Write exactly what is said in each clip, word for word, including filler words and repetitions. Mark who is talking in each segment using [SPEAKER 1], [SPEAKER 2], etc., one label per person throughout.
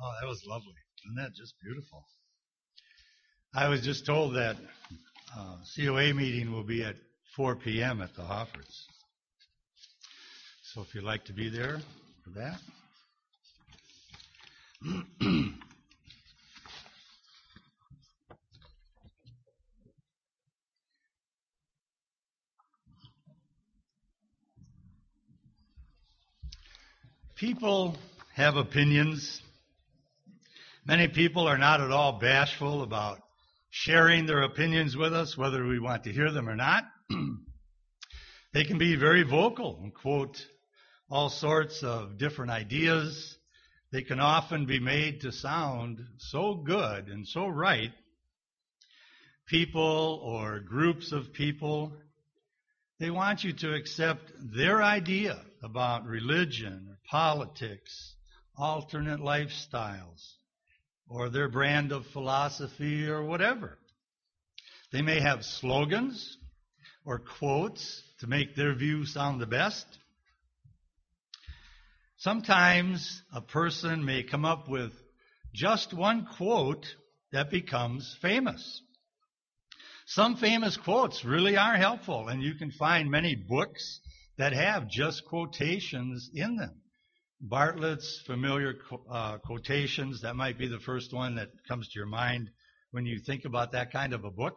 [SPEAKER 1] Oh, that was lovely. Isn't that just beautiful? I was just told that uh, C O A meeting will be at four p.m. at the Hofferts. So if you'd like to be there for that. People have opinions. Many people are not at all bashful about sharing their opinions with us, whether we want to hear them or not. They can be very vocal and quote all sorts of different ideas. They can often be made to sound so good and so right. People or groups of people, they want you to accept their idea about religion or politics, alternate lifestyles, or their brand of philosophy or whatever. They may have slogans or quotes to make their view sound the best. Sometimes a person may come up with just one quote that becomes famous. Some famous quotes really are helpful, and you can find many books that have just quotations in them. Bartlett's familiar uh, quotations, that might be the first one that comes to your mind when you think about that kind of a book.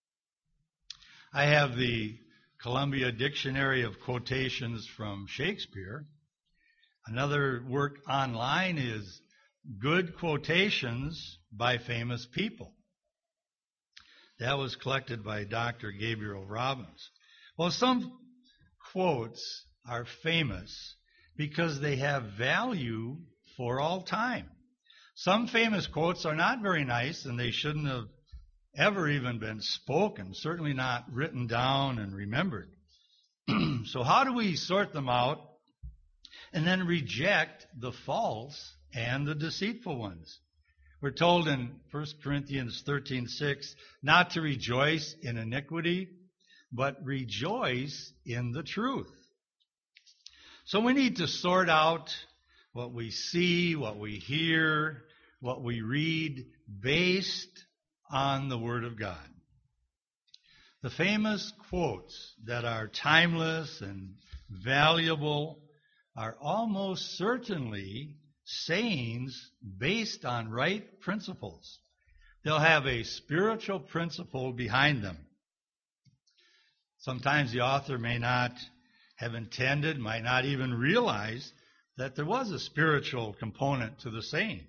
[SPEAKER 1] I have the Columbia Dictionary of Quotations from Shakespeare. Another work online is Good Quotations by Famous People. That was collected by Doctor Gabriel Robbins. Well, some quotes are famous because they have value for all time. Some famous quotes are not very nice, and they shouldn't have ever even been spoken, certainly not written down and remembered. So how do we sort them out and then reject the false and the deceitful ones? We're told in First Corinthians thirteen six not to rejoice in iniquity, but rejoice in the truth. So we need to sort out what we see, what we hear, what we read, based on the Word of God. The famous quotes that are timeless and valuable are almost certainly sayings based on right principles. They'll have a spiritual principle behind them. Sometimes the author may not have intended, might not even realize that there was a spiritual component to the saying.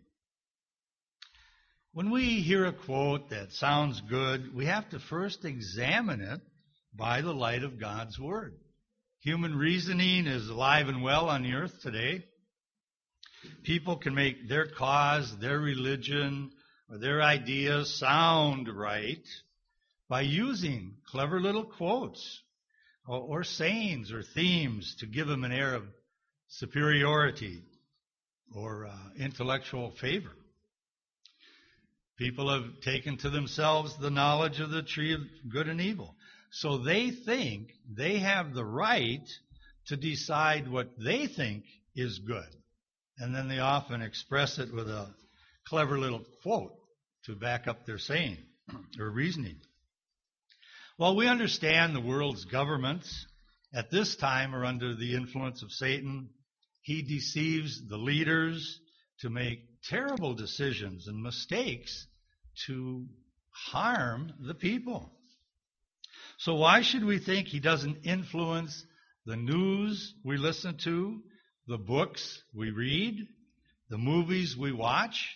[SPEAKER 1] When we hear a quote that sounds good, we have to first examine it by the light of God's Word. Human reasoning is alive and well on the earth today. People can make their cause, their religion, or their ideas sound right by using clever little quotes or, or sayings or themes to give them an air of superiority or uh, intellectual favor. People have taken to themselves the knowledge of the tree of good and evil. So they think they have the right to decide what they think is good. And then they often express it with a clever little quote to back up their saying or reasoning. Well, we understand the world's governments at this time are under the influence of Satan. He deceives the leaders to make terrible decisions and mistakes to harm the people. So why should we think he doesn't influence the news we listen to, the books we read, the movies we watch,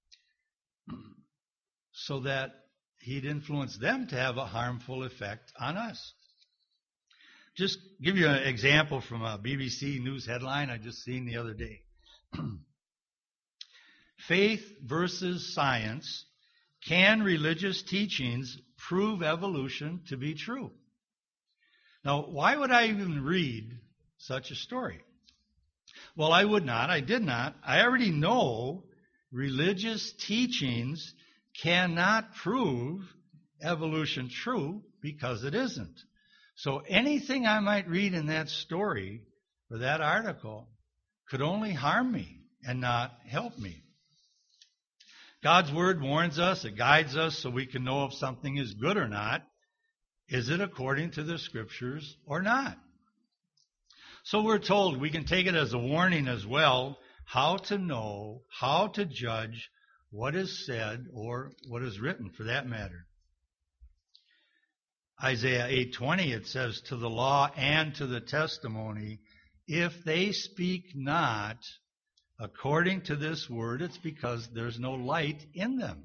[SPEAKER 1] so that he'd influence them to have a harmful effect on us? Just give you an example from a B B C News headline I just seen the other day. Faith versus science. Can religious teachings prove evolution to be true? Now, why would I even read such a story? Well, I would not. I did not. I already know religious teachings cannot prove evolution true because it isn't. So anything I might read in that story or that article could only harm me and not help me. God's Word warns us, it guides us so we can know if something is good or not. Is it according to the Scriptures or not? So we're told we can take it as a warning as well, how to know, how to judge what is said or what is written for that matter. Isaiah eight twenty, it says, to the law and to the testimony, if they speak not according to this word, it's because there's no light in them.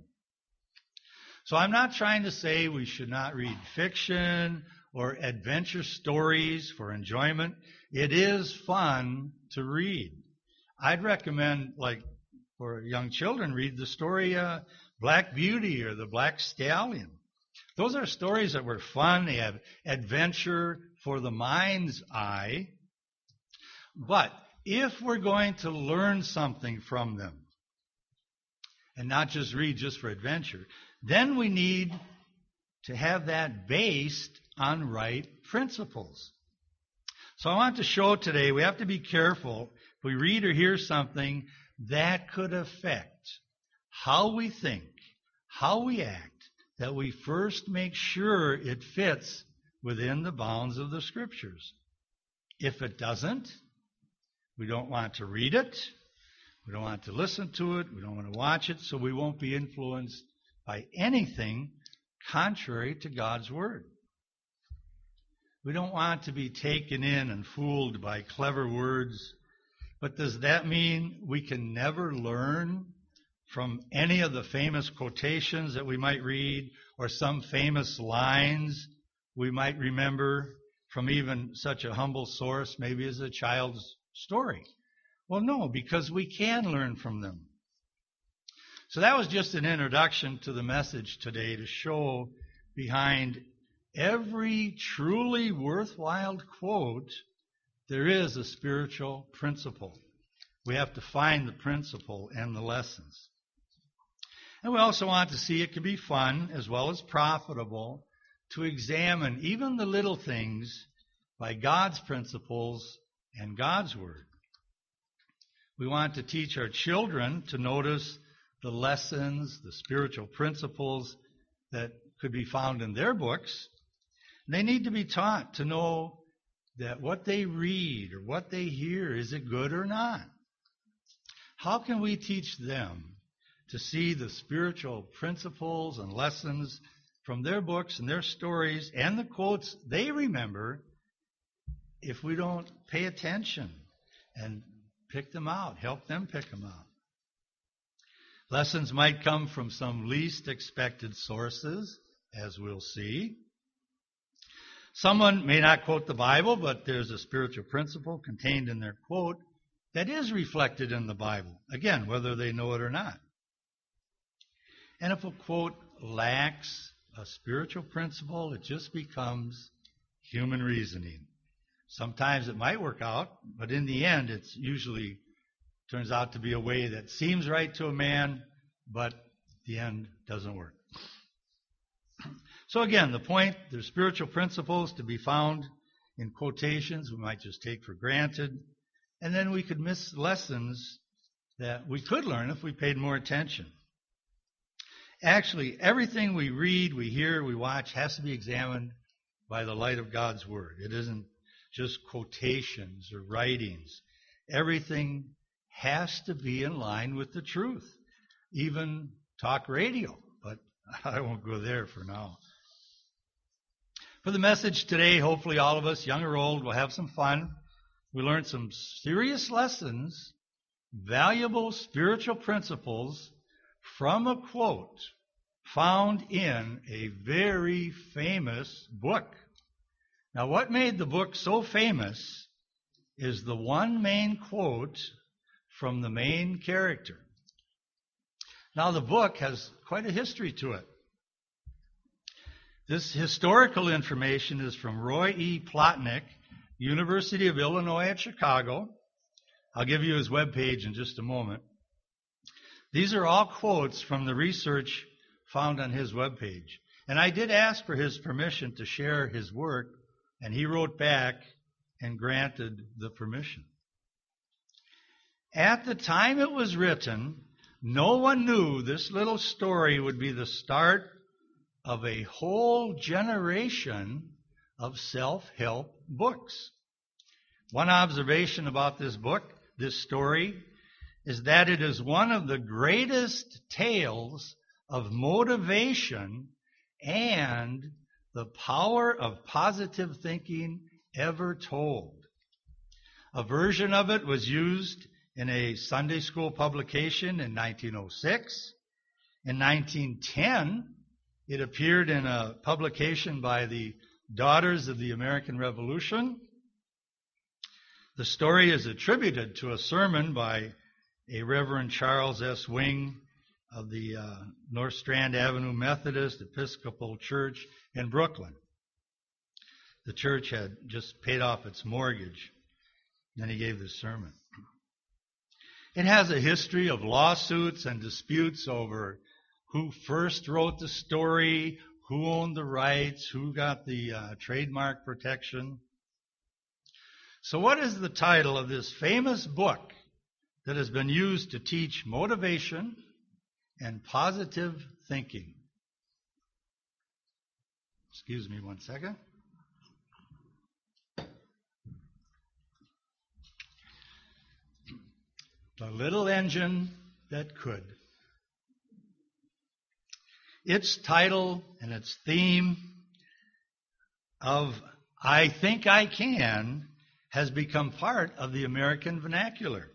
[SPEAKER 1] So I'm not trying to say we should not read fiction or adventure stories for enjoyment. It is fun to read. I'd recommend, like, for young children, read the story uh, Black Beauty or the Black Stallion. Those are stories that were fun. They have adventure for the mind's eye. But if we're going to learn something from them, and not just read just for adventure, then we need to have that based on right principles. So I want to show today we have to be careful if we read or hear something that could affect how we think, how we act, that we first make sure it fits within the bounds of the Scriptures. If it doesn't, we don't want to read it, we don't want to listen to it, we don't want to watch it, so we won't be influenced by anything contrary to God's Word. We don't want to be taken in and fooled by clever words. But does that mean we can never learn from any of the famous quotations that we might read or some famous lines we might remember from even such a humble source, maybe as a child's story? Well, no, because we can learn from them. So that was just an introduction to the message today to show behind every truly worthwhile quote, there is a spiritual principle. We have to find the principle and the lessons. And we also want to see it can be fun as well as profitable to examine even the little things by God's principles and God's Word. We want to teach our children to notice the lessons, the spiritual principles that could be found in their books. They need to be taught to know that what they read or what they hear, is it good or not? How can we teach them to see the spiritual principles and lessons from their books and their stories and the quotes they remember if we don't pay attention and pick them out, help them pick them out? Lessons might come from some least expected sources, as we'll see. Someone may not quote the Bible, but there's a spiritual principle contained in their quote that is reflected in the Bible, again, whether they know it or not. And if a quote lacks a spiritual principle, it just becomes human reasoning. Sometimes it might work out, but in the end, it usually turns out to be a way that seems right to a man, but the end doesn't work. So again, the point, there's spiritual principles to be found in quotations we might just take for granted, and then we could miss lessons that we could learn if we paid more attention. Actually, everything we read, we hear, we watch has to be examined by the light of God's Word. It isn't just quotations or writings. Everything has to be in line with the truth. Even talk radio, but I won't go there for now. For the message today, hopefully all of us, young or old, will have some fun. We learned some serious lessons, valuable spiritual principles from a quote found in a very famous book. Now, what made the book so famous is the one main quote from the main character. Now, the book has quite a history to it. This historical information is from Roy E. Plotnick, University of Illinois at Chicago. I'll give you his webpage in just a moment. These are all quotes from the research found on his webpage. And I did ask for his permission to share his work, and he wrote back and granted the permission. At the time it was written, no one knew this little story would be the start of a whole generation of self-help books. One observation about this book, this story, is that it is one of the greatest tales of motivation and the power of positive thinking ever told. A version of it was used in a Sunday school publication in nineteen oh six. In nineteen ten, it appeared in a publication by the Daughters of the American Revolution. The story is attributed to a sermon by a Reverend Charles S. Wing of the uh, North Strand Avenue Methodist Episcopal Church in Brooklyn. The church had just paid off its mortgage. Then he gave this sermon. It has a history of lawsuits and disputes over who first wrote the story, who owned the rights, who got the uh, trademark protection. So what is the title of this famous book that has been used to teach motivation and positive thinking? Excuse me one second. The Little Engine That Could. Its title and its theme of I Think I Can has become part of the American vernacular.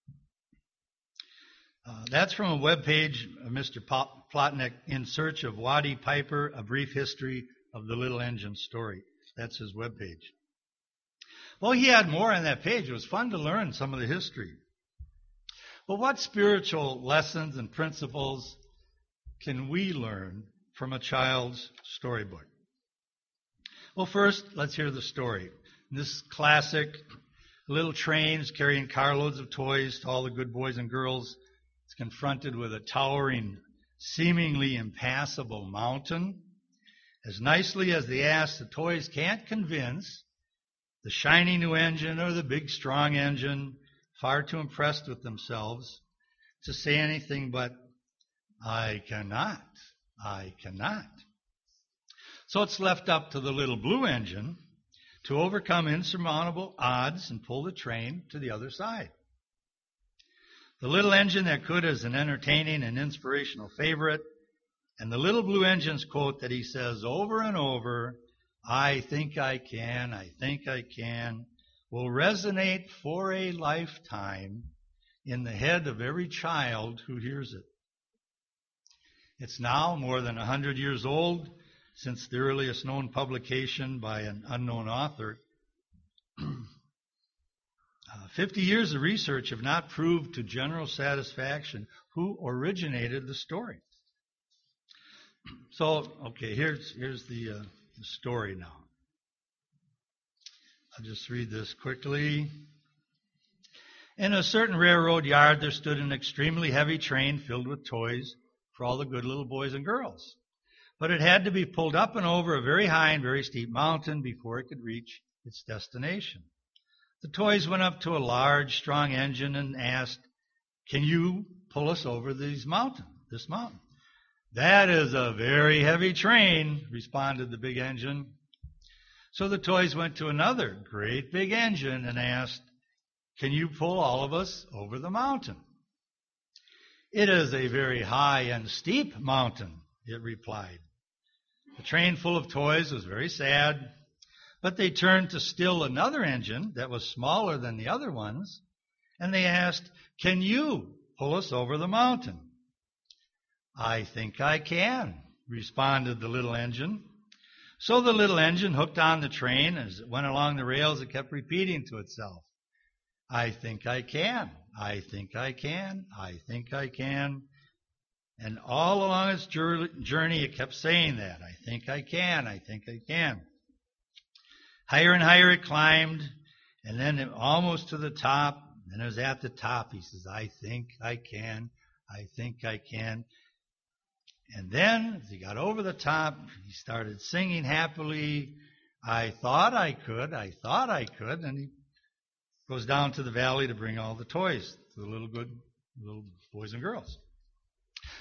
[SPEAKER 1] Uh, that's from a web page of Mister Plotnick, In Search of Waddy Piper, A Brief History of the Little Engine Story. That's his web page. Well, he had more on that page. It was fun to learn some of the history. But what spiritual lessons and principles can we learn from a child's storybook? Well, first, let's hear the story. This classic, little trains carrying carloads of toys to all the good boys and girls is confronted with a towering, seemingly impassable mountain. As nicely as they ask, the toys can't convince the shiny new engine or the big strong engine, far too impressed with themselves, to say anything but, I cannot, I cannot. So it's left up to the little blue engine to overcome insurmountable odds and pull the train to the other side. The Little Engine That Could is an entertaining and inspirational favorite, and the little blue engine's quote that he says over and over, I think I can, I think I can, will resonate for a lifetime in the head of every child who hears it. It's now more than one hundred years old since the earliest known publication by an unknown author. uh, Fifty years of research have not proved to general satisfaction who originated the story. So, okay, here's here's the, uh, the story now. I'll just read this quickly. In a certain railroad yard, there stood an extremely heavy train filled with toys for all the good little boys and girls. But it had to be pulled up and over a very high and very steep mountain before it could reach its destination. The toys went up to a large, strong engine and asked, can you pull us over these mountain, this mountain? That is a very heavy train, responded the big engine. So the toys went to another great big engine and asked, can you pull all of us over the mountain? It is a very high and steep mountain, it replied. The train full of toys was very sad, but they turned to still another engine that was smaller than the other ones, and they asked, can you pull us over the mountain? I think I can, responded the little engine. So the little engine hooked on the train. As it went along the rails, it kept repeating to itself, I think I can, I think I can, I think I can. And all along its journey, it kept saying that, I think I can, I think I can. Higher and higher it climbed, and then it, almost to the top, and it was at the top, he says, I think I can, I think I can. And then, as he got over the top, he started singing happily, I thought I could, I thought I could, and he goes down to the valley to bring all the toys to the little good little boys and girls.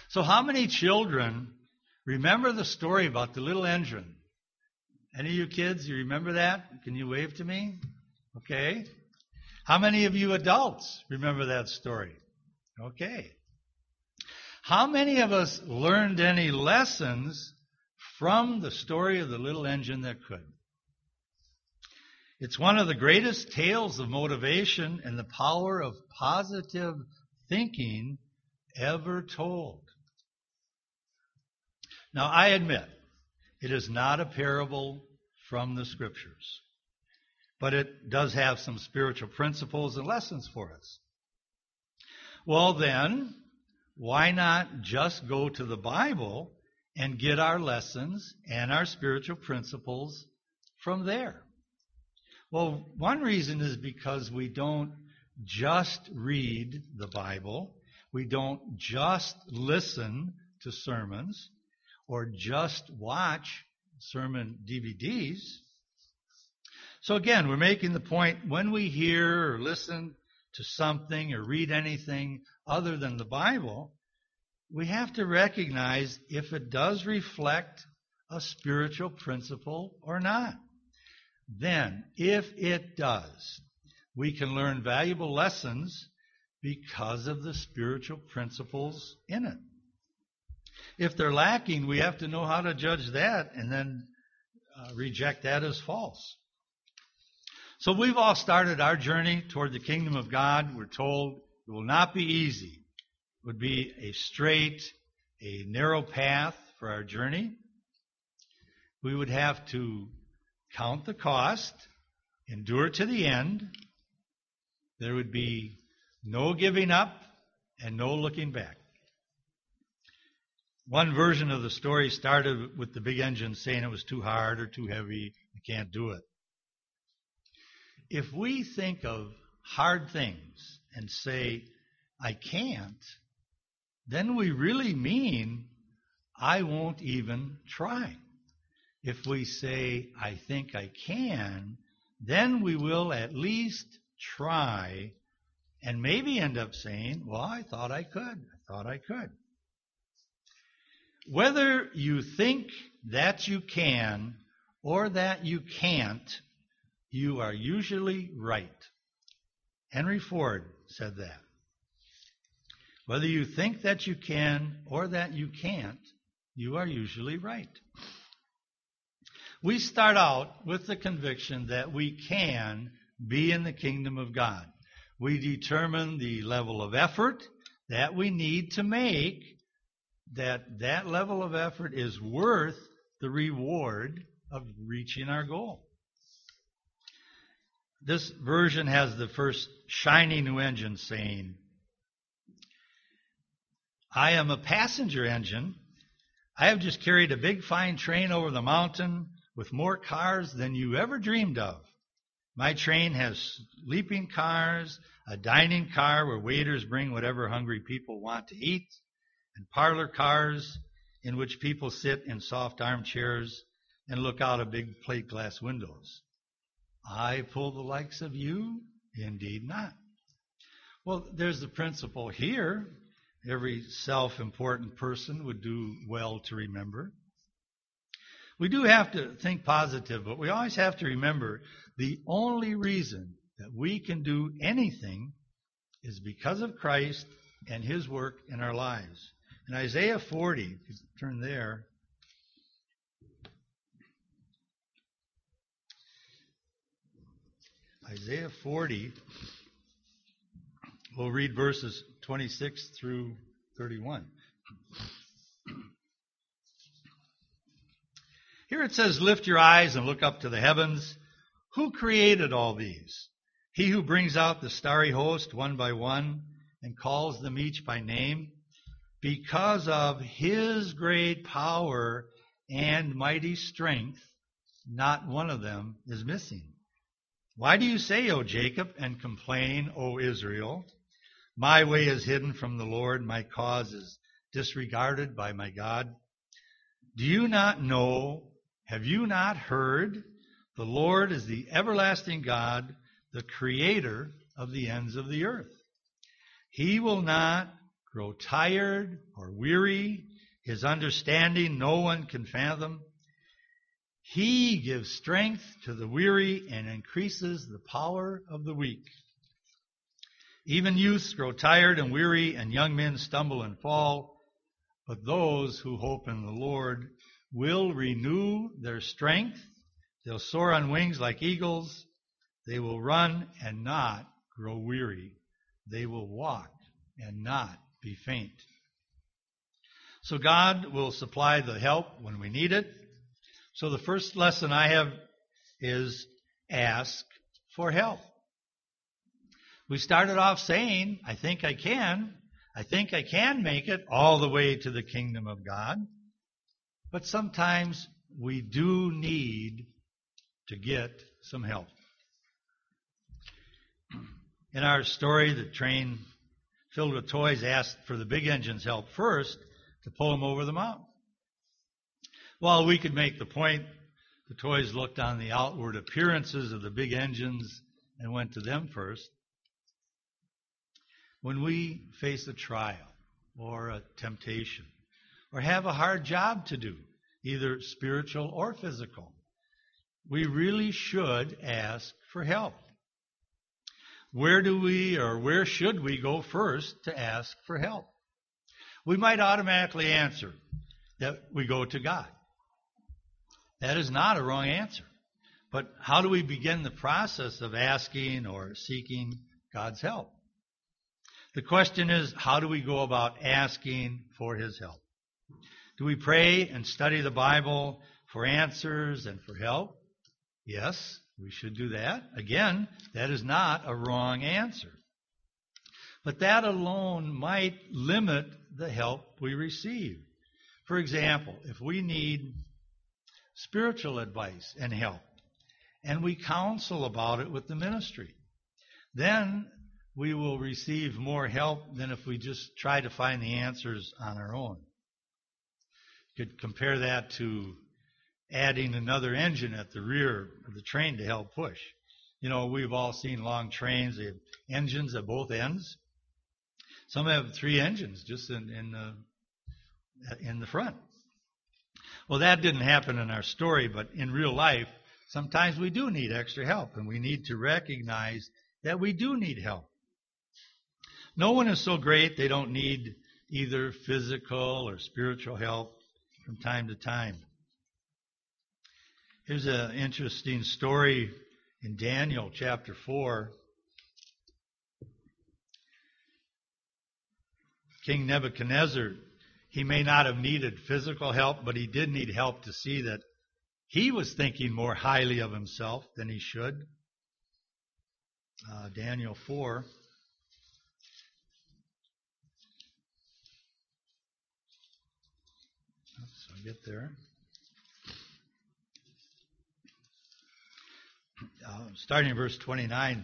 [SPEAKER 1] So how many children remember the story about the little engine? Any of you kids, you remember that? Can you wave to me? Okay. How many of you adults remember that story? Okay. How many of us learned any lessons from the story of the little engine that could? It's one of the greatest tales of motivation and the power of positive thinking ever told. Now, I admit, it is not a parable from the Scriptures, but it does have some spiritual principles and lessons for us. Well, then, why not just go to the Bible and get our lessons and our spiritual principles from there? Well, one reason is because we don't just read the Bible, we don't just listen to sermons, or just watch sermon D V Ds. So again, we're making the point, when we hear or listen to something or read anything other than the Bible, we have to recognize if it does reflect a spiritual principle or not. Then, if it does, we can learn valuable lessons because of the spiritual principles in it. If they're lacking, we have to know how to judge that and then uh, reject that as false. So we've all started our journey toward the kingdom of God. We're told it will not be easy. It would be a straight, a narrow path for our journey. We would have to count the cost, endure to the end. There would be no giving up and no looking back. One version of the story started with the big engine saying it was too hard or too heavy, you can't do it. If we think of hard things and say, I can't, then we really mean, I won't even try. If we say, I think I can, then we will at least try and maybe end up saying, well, I thought I could. I thought I could. Whether you think that you can or that you can't, you are usually right. Henry Ford said that. Whether you think that you can or that you can't, you are usually right. We start out with the conviction that we can be in the kingdom of God. We determine the level of effort that we need to make, that that level of effort is worth the reward of reaching our goal. This version has the first shiny new engine saying, I am a passenger engine. I have just carried a big fine train over the mountain with more cars than you ever dreamed of. My train has sleeping cars, a dining car where waiters bring whatever hungry people want to eat, and parlor cars in which people sit in soft armchairs and look out of big plate glass windows. I pull the likes of you? Indeed not. Well, there's the principle here. Every self-important person would do well to remember. We do have to think positive, but we always have to remember the only reason that we can do anything is because of Christ and His work in our lives. In Isaiah forty, if you turn there, Isaiah forty, we'll read verses twenty-six through thirty-one. Here it says, lift your eyes and look up to the heavens. Who created all these? He who brings out the starry host one by one and calls them each by name. Because of His great power and mighty strength, not one of them is missing. Why do you say, O Jacob, and complain, O Israel? My way is hidden from the Lord, my cause is disregarded by my God. Do you not know, have you not heard? The Lord is the everlasting God, the creator of the ends of the earth. He will not grow tired or weary. His understanding no one can fathom. He gives strength to the weary and increases the power of the weak. Even youths grow tired and weary, and young men stumble and fall. But those who hope in the Lord will renew their strength. They'll soar on wings like eagles. They will run and not grow weary. They will walk and not be faint. So God will supply the help when we need it. So the first lesson I have is ask for help. We started off saying, I think I can. I think I can make it all the way to the kingdom of God. But sometimes we do need to get some help. In our story, the train filled with toys asked for the big engine's help first to pull them over the mountain. Well, we could make the point, the toys looked on the outward appearances of the big engines and went to them first. When we face a trial or a temptation or have a hard job to do, either spiritual or physical, we really should ask for help. Where do we or where should we go first to ask for help? We might automatically answer that we go to God. That is not a wrong answer. But how do we begin the process of asking or seeking God's help? The question is, how do we go about asking for His help? Do we pray and study the Bible for answers and for help? Yes, we should do that. Again, that is not a wrong answer. But that alone might limit the help we receive. For example, if we need spiritual advice and help, and we counsel about it with the ministry, then we will receive more help than if we just try to find the answers on our own. You could compare that to adding another engine at the rear of the train to help push. You know, we've all seen long trains. They have engines at both ends. Some have three engines just in, in, the, in the front. Well, that didn't happen in our story, but in real life, sometimes we do need extra help, and we need to recognize that we do need help. No one is so great they don't need either physical or spiritual help from time to time. Here's an interesting story in Daniel chapter four. King Nebuchadnezzar, he may not have needed physical help, but he did need help to see that he was thinking more highly of himself than he should. Uh, Daniel four. Oops, I'll get there. Uh, starting in verse twenty-nine.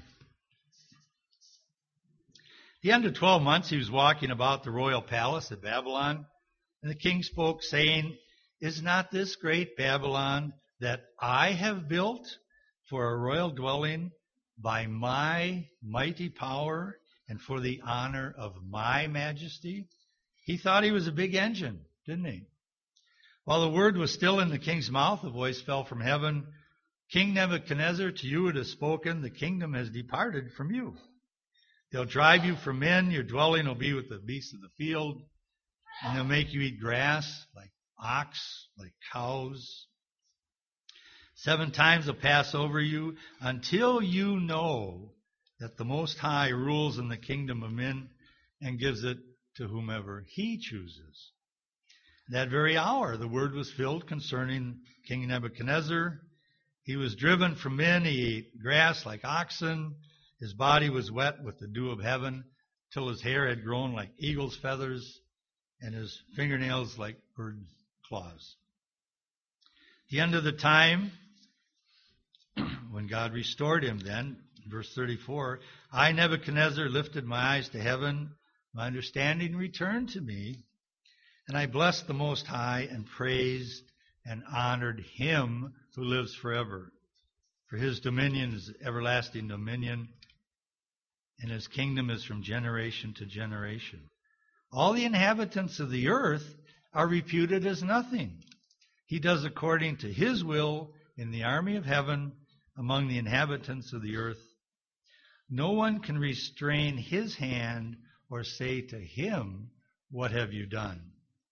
[SPEAKER 1] At the end of twelve months, he was walking about the royal palace at Babylon, and the king spoke, saying, "Is not this great Babylon that I have built for a royal dwelling by my mighty power and for the honor of my majesty?" He thought he was a big engine, didn't he? While the word was still in the king's mouth, a voice fell from heaven, "King Nebuchadnezzar, to you it is spoken, the kingdom has departed from you. They'll drive you from men, your dwelling will be with the beasts of the field, and they'll make you eat grass like ox, like cows. Seven times they'll pass over you until you know that the Most High rules in the kingdom of men and gives it to whomever He chooses." That very hour the word was filled concerning King Nebuchadnezzar. He was driven from men, he ate grass like oxen. His body was wet with the dew of heaven, till his hair had grown like eagle's feathers, and his fingernails like bird claws. At the end of the time, when God restored him then, verse thirty-four, "I, Nebuchadnezzar, lifted my eyes to heaven. My understanding returned to me, and I blessed the Most High and praised and honored Him who lives forever. For His dominion is everlasting dominion, and His kingdom is from generation to generation. all the inhabitants of the earth are reputed as nothing. He does according to his will in the army of heaven among the inhabitants of the earth. No one can restrain his hand or say to him, "What have you done?"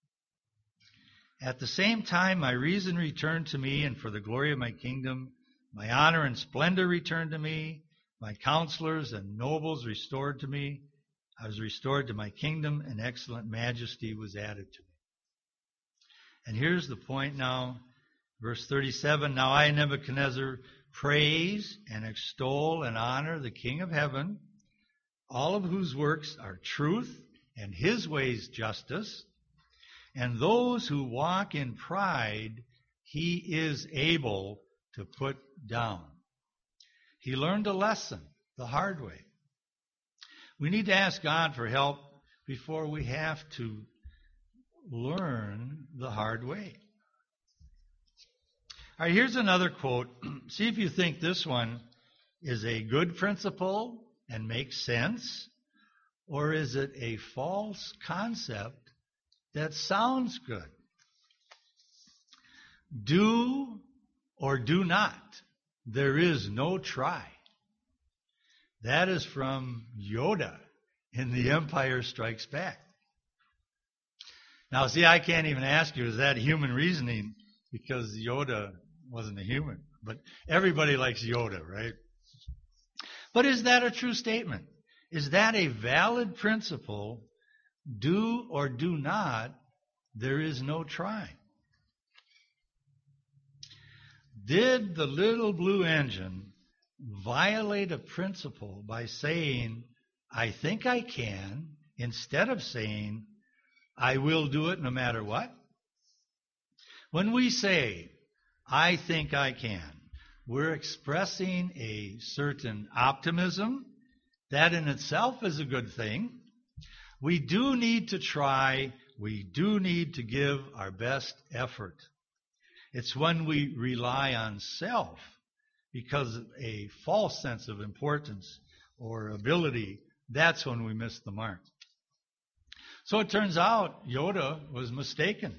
[SPEAKER 1] At the same time, my reason returned to me, and for the glory of my kingdom, my honor and splendor returned to me. My counselors and nobles restored to me. I was restored to my kingdom, and excellent majesty was added to me. And here's the point now, verse thirty-seven. Now I, Nebuchadnezzar, praise and extol and honor the King of heaven, all of whose works are truth and his ways justice, and those who walk in pride he is able to put down. He learned a lesson the hard way. We need to ask God for help before we have to learn the hard way. All right, here's another quote. See if you think this one is a good principle and makes sense, or is it a false concept that sounds good? Do or do not. There is no try. That is from Yoda in The Empire Strikes Back. Now, see, I can't even ask you, is that human reasoning? Because Yoda wasn't a human. But everybody likes Yoda, right? But is that a true statement? Is that a valid principle? Do or do not, there is no try. Did the little blue engine violate a principle by saying, "I think I can," instead of saying, "I will do it no matter what"? When we say, "I think I can," we're expressing a certain optimism. That in itself is a good thing. We do need to try. We do need to give our best effort. It's when we rely on self because of a false sense of importance or ability, that's when we miss the mark. So it turns out Yoda was mistaken.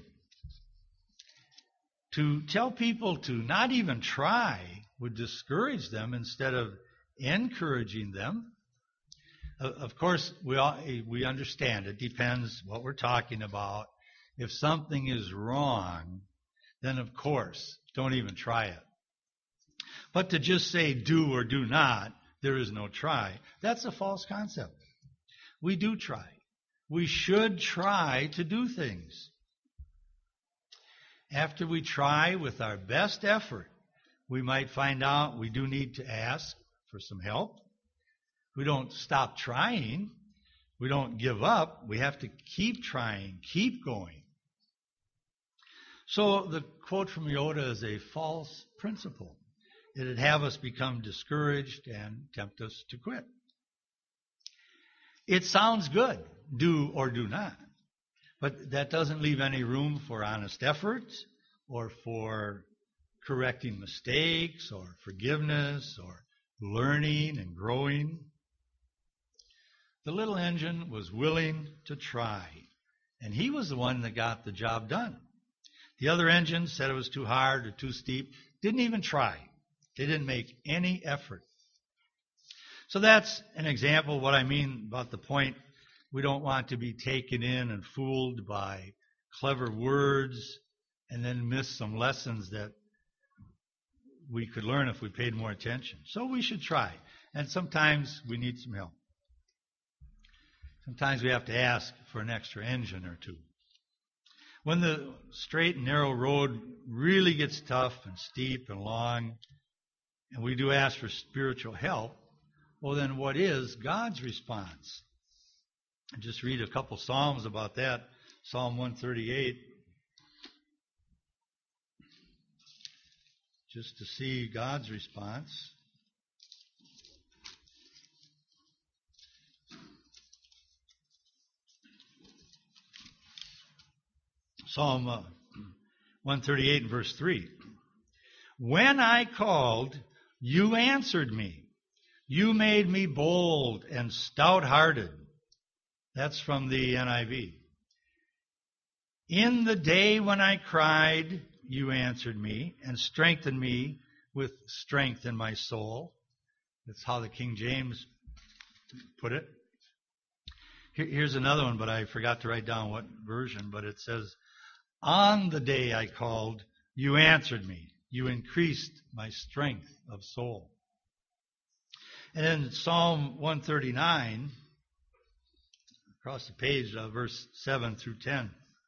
[SPEAKER 1] To tell people to not even try would discourage them instead of encouraging them. Of course, we all, we understand it depends what we're talking about. If something is wrong, then of course, don't even try it. But to just say do or do not, there is no try, that's a false concept. We do try. We should try to do things. After we try with our best effort, we might find out we do need to ask for some help. We don't stop trying. We don't give up. We have to keep trying, keep going. So the quote from Yoda is a false principle. It would have us become discouraged and tempt us to quit. It sounds good, do or do not. But that doesn't leave any room for honest efforts or for correcting mistakes or forgiveness or learning and growing. The little engine was willing to try, and he was the one that got the job done. The other engines said it was too hard or too steep, didn't even try. They didn't make any effort. So that's an example of what I mean about the point. We don't want to be taken in and fooled by clever words and then miss some lessons that we could learn if we paid more attention. So we should try. And sometimes we need some help. Sometimes we have to ask for an extra engine or two. When the straight and narrow road really gets tough and steep and long, and we do ask for spiritual help, well then what is God's response? And just read a couple Psalms about that. Psalm one thirty-eight. Just to see God's response. Psalm uh, one thirty-eight and verse three. When I called, you answered me. You made me bold and stout-hearted. That's from the N I V. In the day when I cried, you answered me and strengthened me with strength in my soul. That's how the King James put it. Here's another one, but I forgot to write down what version, but it says, on the day I called, you answered me. You increased my strength of soul. And in Psalm one thirty-nine, across the page, uh, verse seven through ten.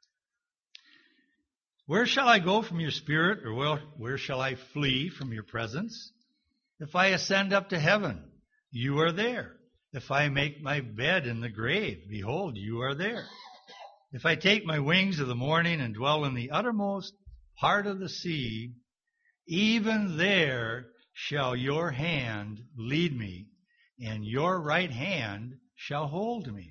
[SPEAKER 1] Where shall I go from your spirit, or where, where shall I flee from your presence? If I ascend up to heaven, you are there. If I make my bed in the grave, behold, you are there. If I take my wings of the morning and dwell in the uttermost part of the sea, even there shall your hand lead me, and your right hand shall hold me.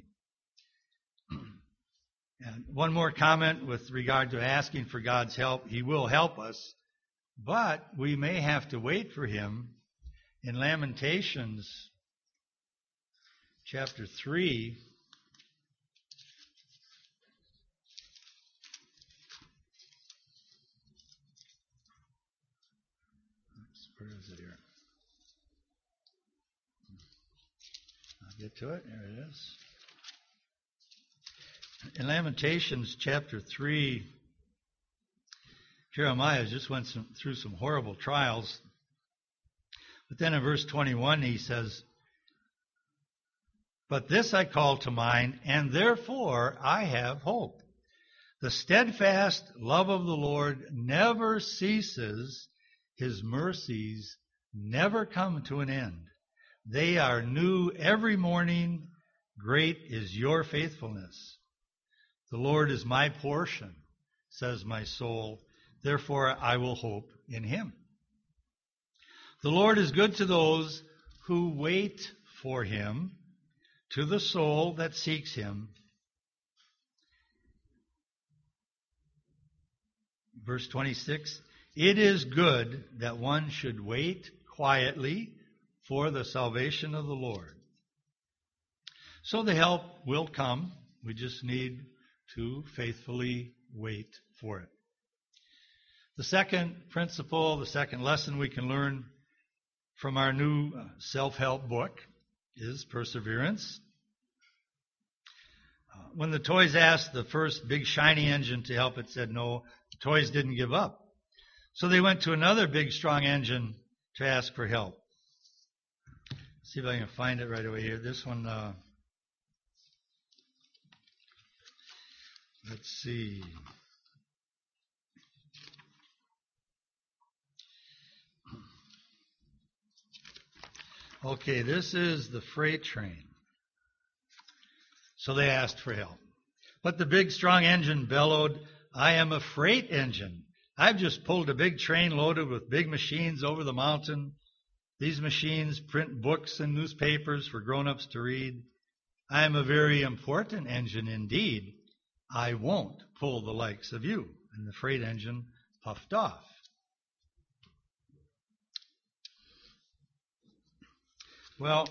[SPEAKER 1] And one more comment with regard to asking for God's help. He will help us, but we may have to wait for him. In Lamentations chapter three, where is it here? I'll get to it. There it is. In Lamentations chapter three, Jeremiah just went some, through some horrible trials. But then in verse twenty-one he says, but this I call to mind, and therefore I have hope. The steadfast love of the Lord never ceases. His mercies never come to an end. They are new every morning. Great is your faithfulness. The Lord is my portion, says my soul. Therefore I will hope in him. The Lord is good to those who wait for him, to the soul that seeks him. Verse twenty-six, it is good that one should wait quietly for the salvation of the Lord. So the help will come. We just need to faithfully wait for it. The second principle, the second lesson we can learn from our new self-help book is perseverance. Uh, when the toys asked the first big shiny engine to help, it said no. The toys didn't give up. So they went to another big strong engine to ask for help. Let's see if I can find it right away here. This one, uh, let's see. Okay, this is the freight train. So they asked for help. But the big strong engine bellowed, I am a freight engine. I've just pulled a big train loaded with big machines over the mountain. These machines print books and newspapers for grown-ups to read. I am a very important engine indeed. I won't pull the likes of you. And the freight engine puffed off. Well,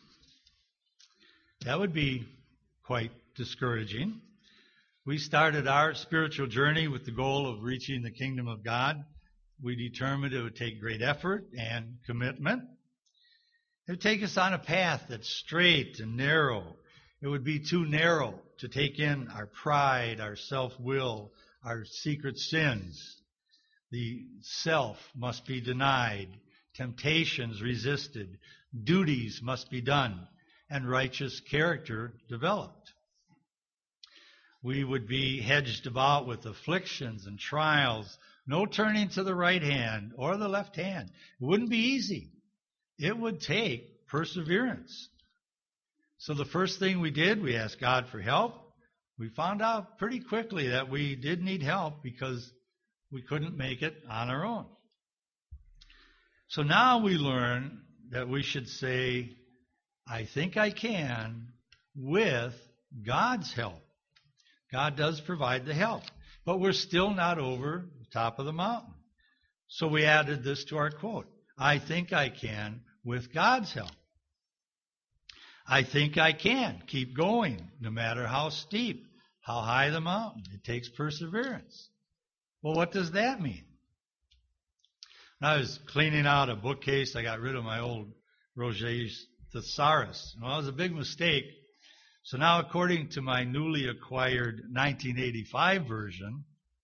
[SPEAKER 1] that would be quite discouraging. We started our spiritual journey with the goal of reaching the kingdom of God. We determined it would take great effort and commitment. It would take us on a path that's straight and narrow. It would be too narrow to take in our pride, our self-will, our secret sins. The self must be denied, temptations resisted, duties must be done, and righteous character developed. We would be hedged about with afflictions and trials, no turning to the right hand or the left hand. It wouldn't be easy. It would take perseverance. So the first thing we did, we asked God for help. We found out pretty quickly that we did need help because we couldn't make it on our own. So now we learn that we should say, I think I can with God's help. God does provide the help, but we're still not over the top of the mountain. So we added this to our quote. I think I can with God's help. I think I can keep going, no matter how steep, how high the mountain. It takes perseverance. Well, what does that mean? When I was cleaning out a bookcase, I got rid of my old Roget's Thesaurus. Well, it was a big mistake. So now, according to my newly acquired nineteen eighty-five version,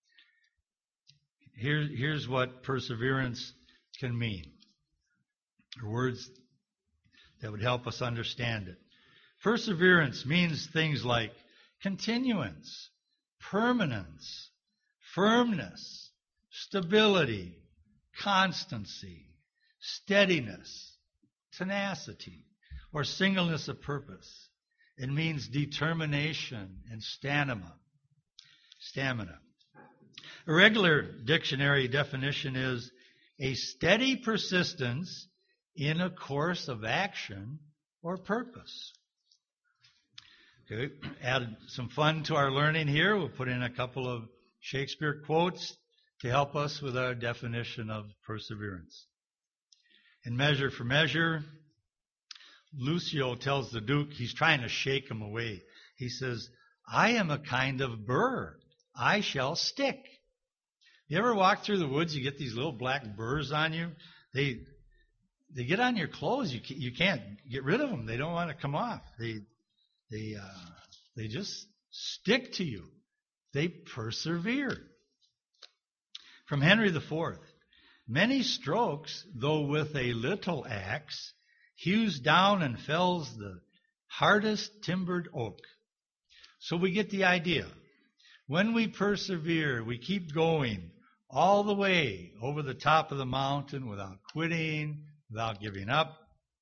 [SPEAKER 1] here, here's what perseverance can mean. Or words that would help us understand it. Perseverance means things like continuance, permanence, firmness, stability, constancy, steadiness, tenacity, or singleness of purpose. It means determination and stamina. Stamina. A regular dictionary definition is a steady persistence in a course of action or purpose. Okay, add some fun to our learning here. We'll put in a couple of Shakespeare quotes to help us with our definition of perseverance. In Measure for Measure, Lucio tells the Duke, he's trying to shake him away. He says, I am a kind of burr. I shall stick. You ever walk through the woods, you get these little black burrs on you? They they get on your clothes. You can't, you can't get rid of them. They don't want to come off. They they uh, they just stick to you. They persevere. From Henry the Fourth, many strokes, though with a little axe, hews down and fells the hardest timbered oak. So we get the idea. When we persevere, we keep going all the way over the top of the mountain without quitting, without giving up.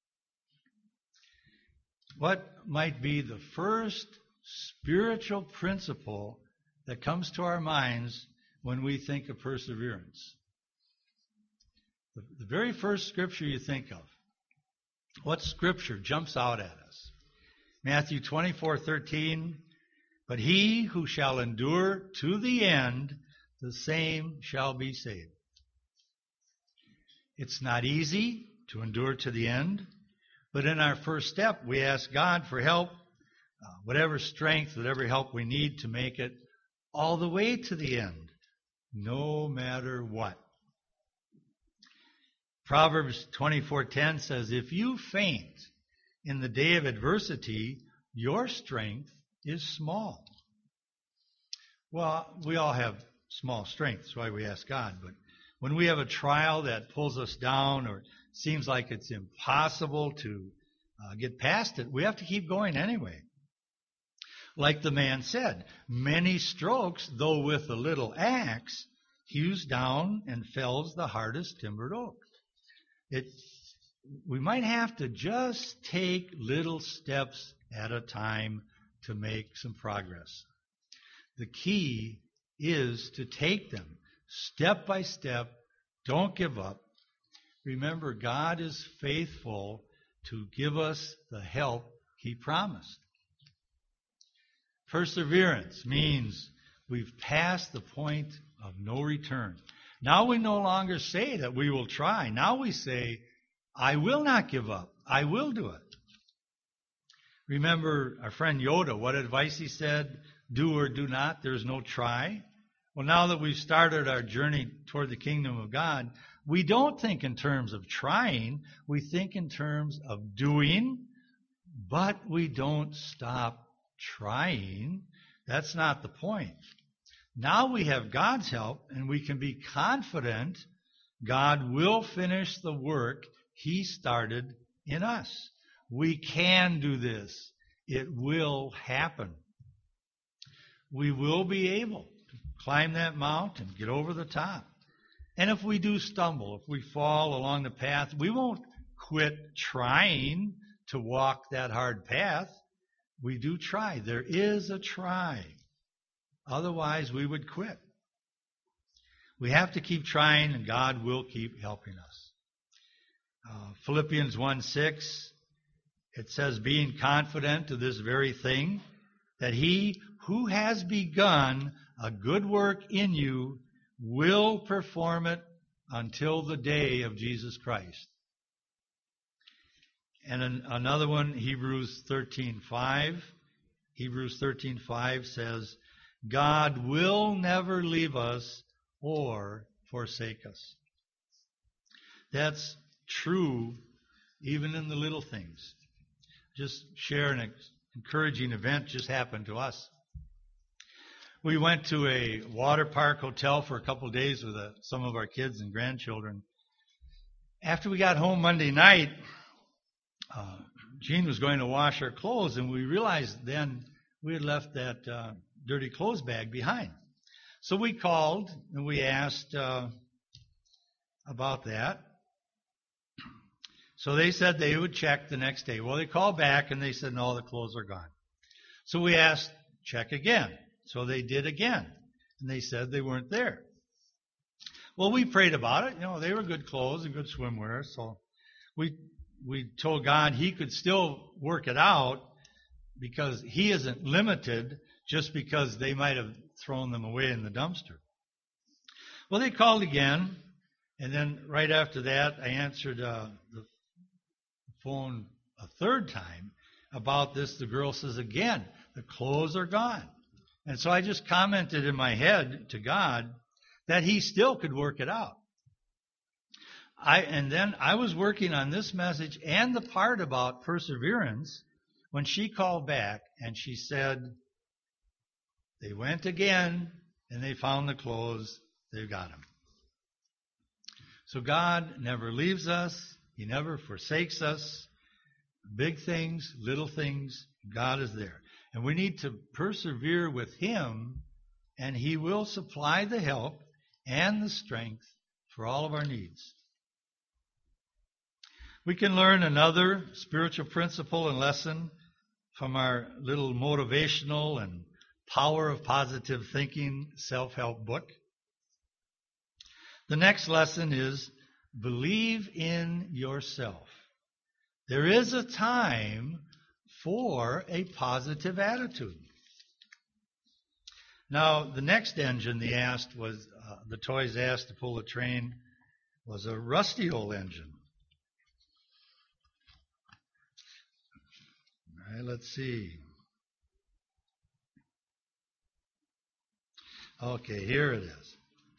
[SPEAKER 1] What might be the first spiritual principle that comes to our minds when we think of perseverance? The, the very first scripture you think of. What scripture jumps out at us? Matthew twenty-four thirteen. But he who shall endure to the end, the same shall be saved. It's not easy to endure to the end, but in our first step, we ask God for help, uh, whatever strength, whatever help we need to make it all the way to the end, no matter what. Proverbs twenty-four ten says, if you faint in the day of adversity, your strength is small. Well, we all have small strength. That's why we ask God. But when we have a trial that pulls us down or seems like it's impossible to uh, get past it, we have to keep going anyway. Like the man said, many strokes, though with a little axe, hews down and fells the hardest timbered oak. It, we might have to just take little steps at a time to make some progress. The key is to take them step by step. Don't give up. Remember, God is faithful to give us the help He promised. Perseverance means we've passed the point of no return. Now we no longer say that we will try. Now we say, I will not give up. I will do it. Remember our friend Yoda, what advice he said? Do or do not. There's no try. Well, now that we've started our journey toward the kingdom of God, we don't think in terms of trying. We think in terms of doing, but we don't stop trying. That's not the point. Now we have God's help, and we can be confident God will finish the work He started in us. We can do this. It will happen. We will be able to climb that mountain, get over the top. And if we do stumble, if we fall along the path, we won't quit trying to walk that hard path. We do try. There is a try. Otherwise, we would quit. We have to keep trying, and God will keep helping us. Uh, Philippians one six, it says, being confident of this very thing, that He who has begun a good work in you will perform it until the day of Jesus Christ. And an, another one, Hebrews thirteen five. Hebrews thirteen five says, God will never leave us or forsake us. That's true even in the little things. Just share an encouraging event just happened to us. We went to a water park hotel for a couple of days with uh, some of our kids and grandchildren. After we got home Monday night, uh, Jean was going to wash her clothes, and we realized then we had left that uh, dirty clothes bag behind. So we called and we asked uh, about that. So they said they would check the next day. Well, they called back and they said, no, the clothes are gone. So we asked, check again. So they did again. And they said they weren't there. Well, we prayed about it. You know, they were good clothes and good swimwear. So we we told God He could still work it out because He isn't limited just because they might have thrown them away in the dumpster. Well, they called again. And then right after that, I answered uh, the phone a third time about this. The girl says, again, the clothes are gone. And so I just commented in my head to God that He still could work it out. I and then I was working on this message and the part about perseverance when she called back and she said, they went again and they found the clothes. They've got them. So God never leaves us. He never forsakes us. Big things, little things, God is there. And we need to persevere with Him, and He will supply the help and the strength for all of our needs. We can learn another spiritual principle and lesson from our little motivational and power of positive thinking self-help book. The next lesson is believe in yourself. There is a time for a positive attitude. Now, the next engine they asked was, uh, the toys asked to pull the train was a rusty old engine. All right, let's see. Okay, here it is.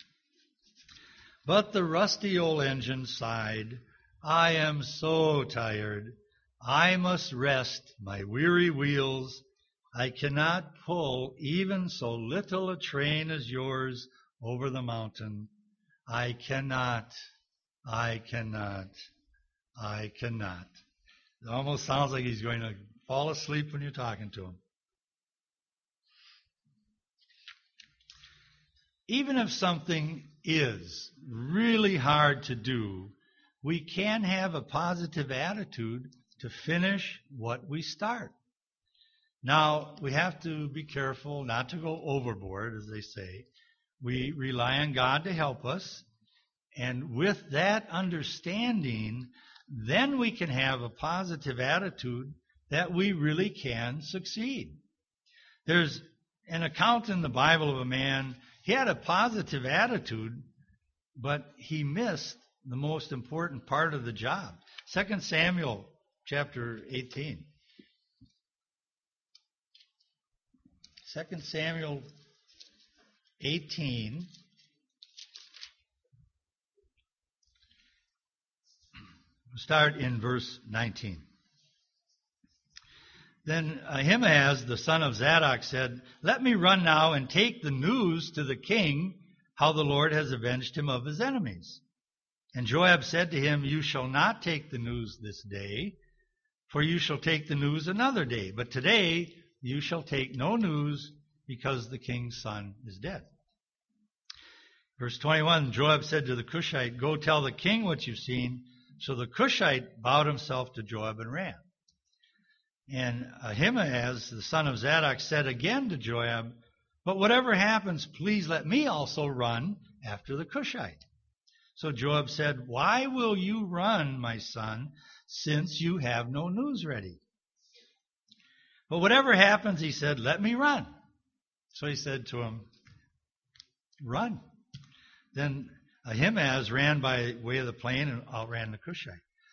[SPEAKER 1] But the rusty old engine sighed, I am so tired. I must rest my weary wheels. I cannot pull even so little a train as yours over the mountain. I cannot, I cannot, I cannot. It almost sounds like he's going to fall asleep when you're talking to him. Even if something is really hard to do, we can have a positive attitude to finish what we start. Now, we have to be careful not to go overboard, as they say. We rely on God to help us. And with that understanding, then we can have a positive attitude that we really can succeed. There's an account in the Bible of a man, he had a positive attitude, but he missed the most important part of the job. Second Samuel chapter eighteen. Second Samuel eighteen. We'll start in verse nineteen. Then Ahimaaz, the son of Zadok, said, Let me run now and take the news to the king, how the Lord has avenged him of his enemies. And Joab said to him, You shall not take the news this day, for you shall take the news another day. But today you shall take no news, because the king's son is dead. Verse twenty-one, Joab said to the Cushite, Go tell the king what you've seen. So the Cushite bowed himself to Joab and ran. And Ahimaaz, the son of Zadok, said again to Joab, But whatever happens, please let me also run after the Cushite. So Joab said, Why will you run, my son, since you have no news ready? But whatever happens, he said, Let me run. So he said to him, Run. Then Ahimaaz ran by way of the plain and outran the Cushite.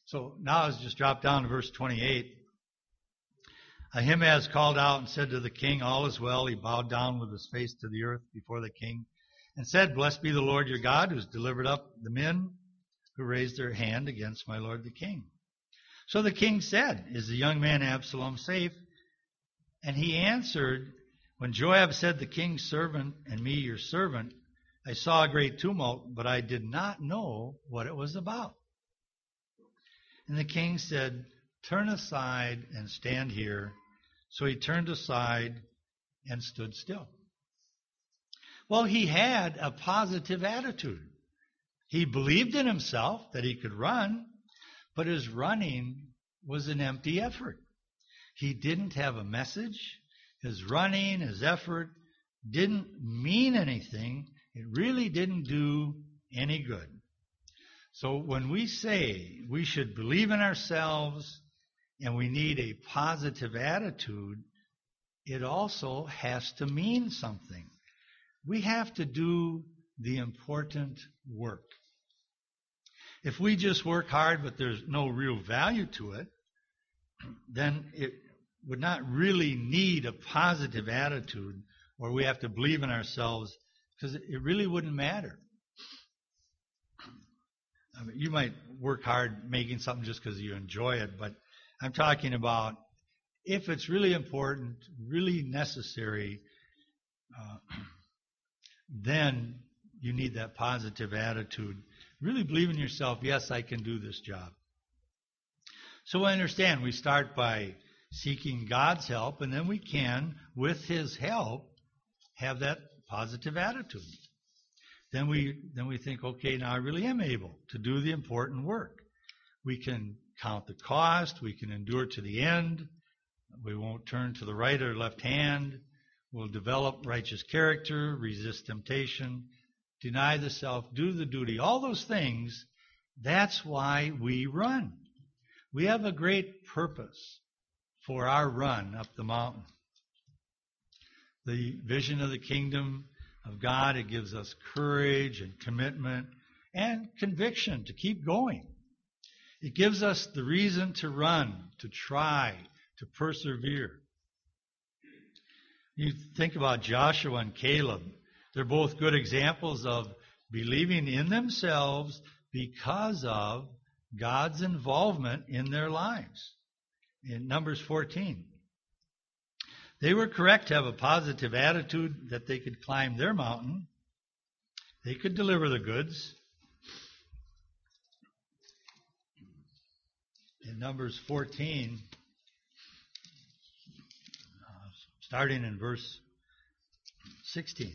[SPEAKER 1] So now let's just drop down to verse twenty-eight. Ahimaaz called out and said to the king, all is well. He bowed down with his face to the earth before the king and said, blessed be the Lord your God, who has delivered up the men who raised their hand against my lord the king. So the king said, is the young man Absalom safe? And he answered, when Joab said, the king's servant and me your servant, I saw a great tumult, but I did not know what it was about. And the king said, turn aside and stand here. So he turned aside and stood still. Well, he had a positive attitude. He believed in himself that he could run, but his running was an empty effort. He didn't have a message. His running, his effort didn't mean anything. It really didn't do any good. So when we say we should believe in ourselves and we need a positive attitude, it also has to mean something. We have to do the important work. If we just work hard but there's no real value to it, then it would not really need a positive attitude, or we have to believe in ourselves, because it really wouldn't matter. I mean, you might work hard making something just because you enjoy it, but I'm talking about if it's really important, really necessary, uh, then you need that positive attitude. Really believe in yourself, yes, I can do this job. So I understand we start by seeking God's help, and then we can, with His help, have that positive attitude. Then we then we think, okay, now I really am able to do the important work. We can count the cost. We can endure to the end. We won't turn to the right or left hand. We'll develop righteous character, resist temptation, deny the self, do the duty. All those things, that's why we run. We have a great purpose for our run up the mountain. The vision of the kingdom of God, it gives us courage and commitment and conviction to keep going. It gives us the reason to run, to try, to persevere. You think about Joshua and Caleb. They're both good examples of believing in themselves because of God's involvement in their lives. In Numbers fourteen, they were correct to have a positive attitude that they could climb their mountain. They could deliver the goods. In Numbers fourteen, uh, starting in verse sixteen.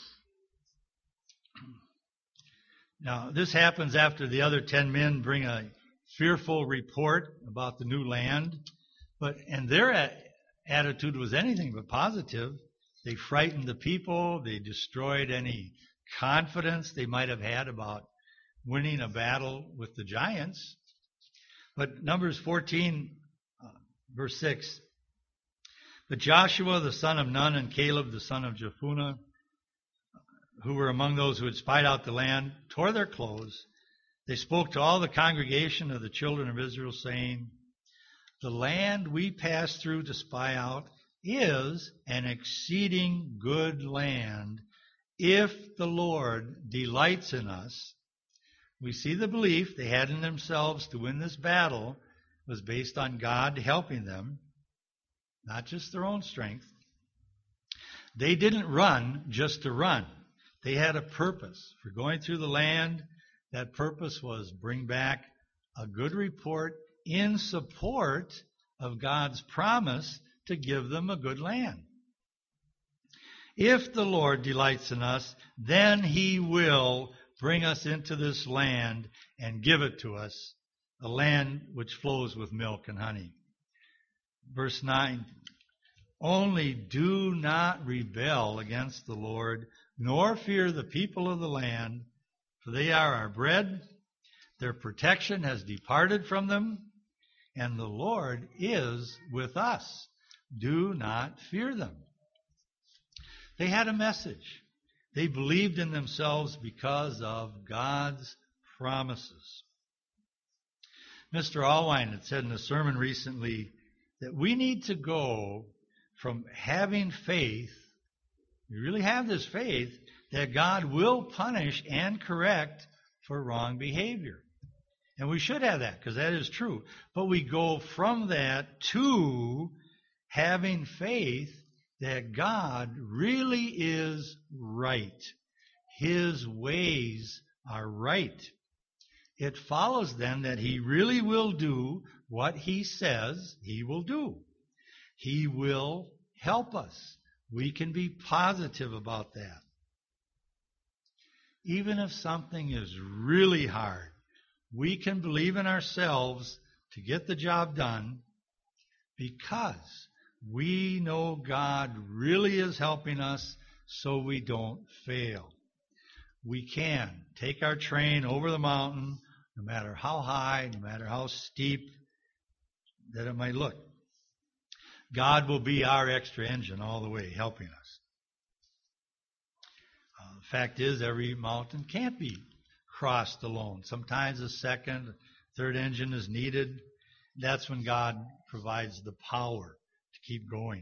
[SPEAKER 1] Now, this happens after the other ten men bring a fearful report about the new land, but and their a- attitude was anything but positive. They frightened the people. They destroyed any confidence they might have had about winning a battle with the giants. But Numbers fourteen, uh, verse six, but Joshua the son of Nun and Caleb the son of Jephunneh, who were among those who had spied out the land, tore their clothes. They spoke to all the congregation of the children of Israel, saying, the land we passed through to spy out is an exceeding good land. If the Lord delights in us, we see the belief they had in themselves to win this battle was based on God helping them, not just their own strength. They didn't run just to run. They had a purpose for going through the land. That purpose was bring back a good report in support of God's promise to give them a good land. If the Lord delights in us, then He will bring us into this land and give it to us, a land which flows with milk and honey. Verse nine, only do not rebel against the Lord, nor fear the people of the land, for they are our bread. Their protection has departed from them, and the Lord is with us. Do not fear them. They had a message. They believed in themselves because of God's promises. Mister Allwine had said in a sermon recently that we need to go from having faith, we really have this faith, that God will punish and correct for wrong behavior. And we should have that, because that is true. But we go from that to having faith that God really is right. His ways are right. It follows then that He really will do what He says He will do. He will help us. We can be positive about that. Even if something is really hard, we can believe in ourselves to get the job done because we know God really is helping us so we don't fail. We can take our train over the mountain, no matter how high, no matter how steep that it might look. God will be our extra engine all the way, helping us. Uh, the fact is, every mountain can't be crossed alone. Sometimes a second, third engine is needed. That's when God provides the power to keep going.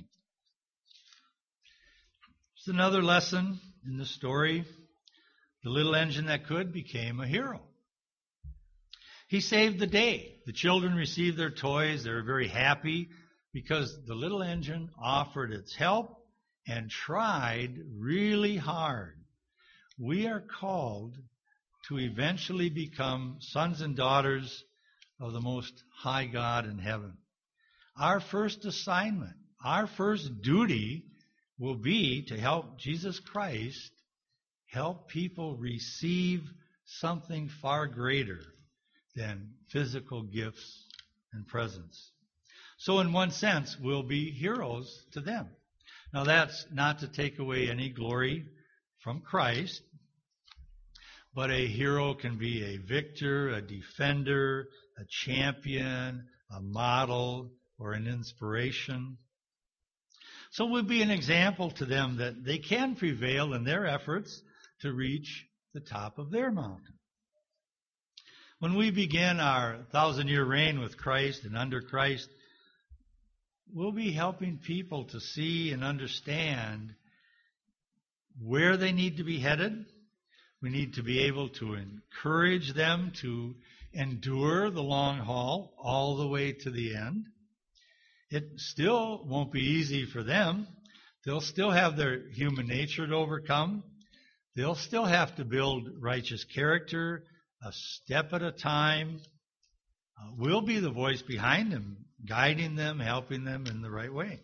[SPEAKER 1] There's another lesson in the story. The little engine that could became a hero. He saved the day. The children received their toys. They were very happy because the little engine offered its help and tried really hard. We are called to eventually become sons and daughters of the Most High God in heaven. Our first assignment, our first duty will be to help Jesus Christ help people receive something far greater than physical gifts and presents. So in one sense, we'll be heroes to them. Now that's not to take away any glory from Christ, but a hero can be a victor, a defender, a champion, a model, or an inspiration. So we'll be an example to them that they can prevail in their efforts to reach the top of their mountain. When we begin our thousand-year reign with Christ and under Christ, we'll be helping people to see and understand where they need to be headed. We need to be able to encourage them to endure the long haul all the way to the end. It still won't be easy for them. They'll still have their human nature to overcome. They'll still have to build righteous character a step at a time. Uh, we'll be the voice behind them, guiding them, helping them in the right way.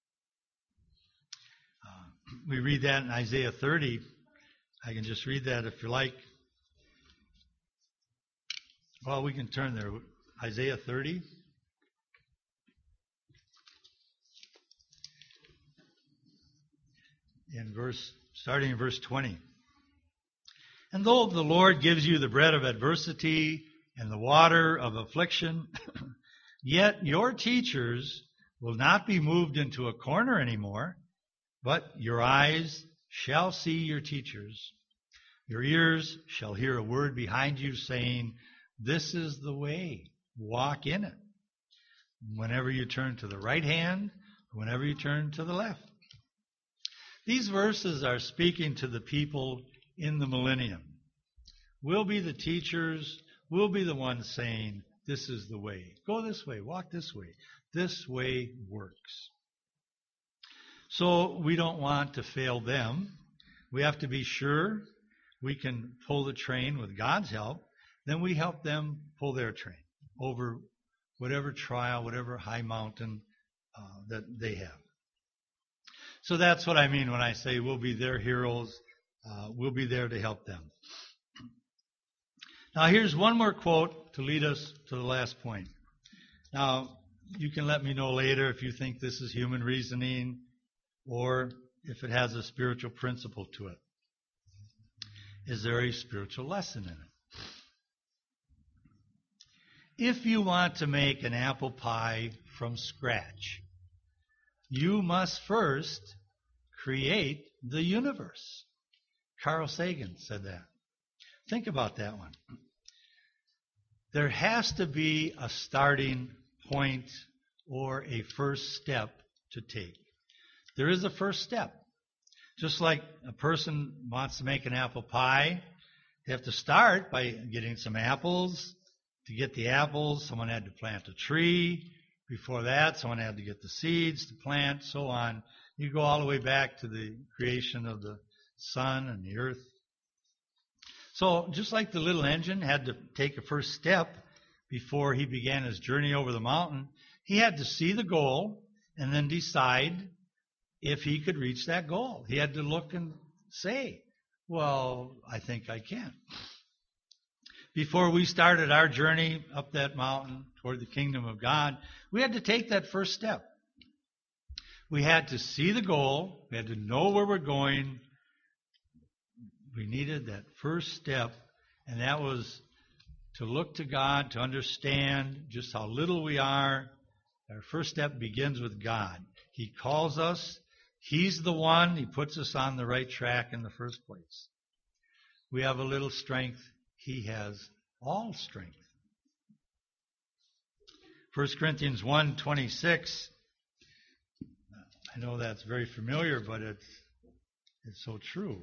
[SPEAKER 1] Uh, we read that in Isaiah thirty. I can just read that if you like. Well, we can turn there. Isaiah thirty. In verse, starting in verse twenty. And though the Lord gives you the bread of adversity and the water of affliction, yet your teachers will not be moved into a corner anymore, but your eyes shall see your teachers. Your ears shall hear a word behind you saying, this is the way, walk in it. Whenever you turn to the right hand, whenever you turn to the left. These verses are speaking to the people in the millennium. We'll be the teachers. We'll be the ones saying, this is the way. Go this way. Walk this way. This way works. So we don't want to fail them. We have to be sure we can pull the train with God's help. Then we help them pull their train over whatever trial, whatever high mountain uh, that they have. So that's what I mean when I say we'll be their heroes. Uh, we'll be there to help them. Now here's one more quote to lead us to the last point. Now, you can let me know later if you think this is human reasoning or if it has a spiritual principle to it. Is there a spiritual lesson in it? If you want to make an apple pie from scratch, you must first create the universe. Carl Sagan said that. Think about that one. there has to be a starting point or a first step to take. There is a first step. Just like a person wants to make an apple pie, they have to start by getting some apples. To get the apples, someone had to plant a tree. Before that, someone had to get the seeds to plant, so on. You go all the way back to the creation of the sun and the earth. So just like the little engine had to take a first step before he began his journey over the mountain, he had to see the goal and then decide if he could reach that goal. He had to look and say, well, I think I can. Before we started our journey up that mountain toward the kingdom of God, we had to take that first step. We had to see the goal. We had to know where we're going. We needed that first step, and that was to look to God, to understand just how little we are. Our first step begins with God. He calls us. He's the one. He puts us on the right track in the first place. We have a little strength. He has all strength. First Corinthians one twenty-six. I know that's very familiar, but it's it's so true.